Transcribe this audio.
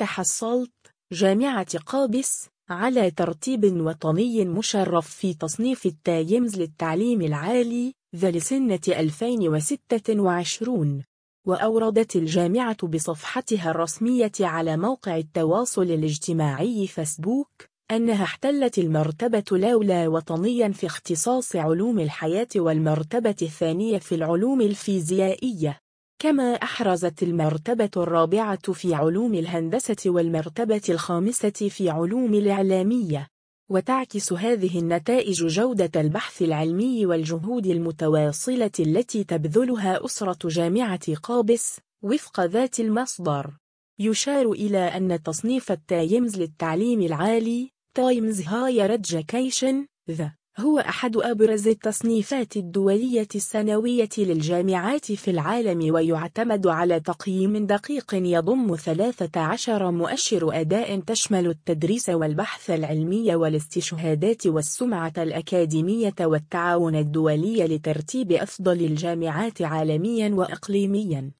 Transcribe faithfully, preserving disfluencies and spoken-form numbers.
تحصلت جامعة قابس على ترتيب وطني مشرف في تصنيف التايمز للتعليم العالي ذا لسنة ألفين وستة وعشرين، وأوردت الجامعة بصفحتها الرسمية على موقع التواصل الاجتماعي فيسبوك أنها احتلت المرتبة الأولى وطنيا في اختصاص علوم الحياة والمرتبة الثانية في العلوم الفيزيائية، كما أحرزت المرتبة الرابعة في علوم الهندسة والمرتبة الخامسة في علوم الإعلامية. وتعكس هذه النتائج جودة البحث العلمي والجهود المتواصلة التي تبذلها أسرة جامعة قابس وفق ذات المصدر. يشار إلى أن تصنيف التايمز للتعليم العالي Times Higher Education ذا هو أحد أبرز التصنيفات الدولية السنوية للجامعات في العالم، ويعتمد على تقييم دقيق يضم ثلاثة عشر مؤشر أداء تشمل التدريس والبحث العلمي والاستشهادات والسمعة الأكاديمية والتعاون الدولي لترتيب أفضل الجامعات عالميا وإقليميا.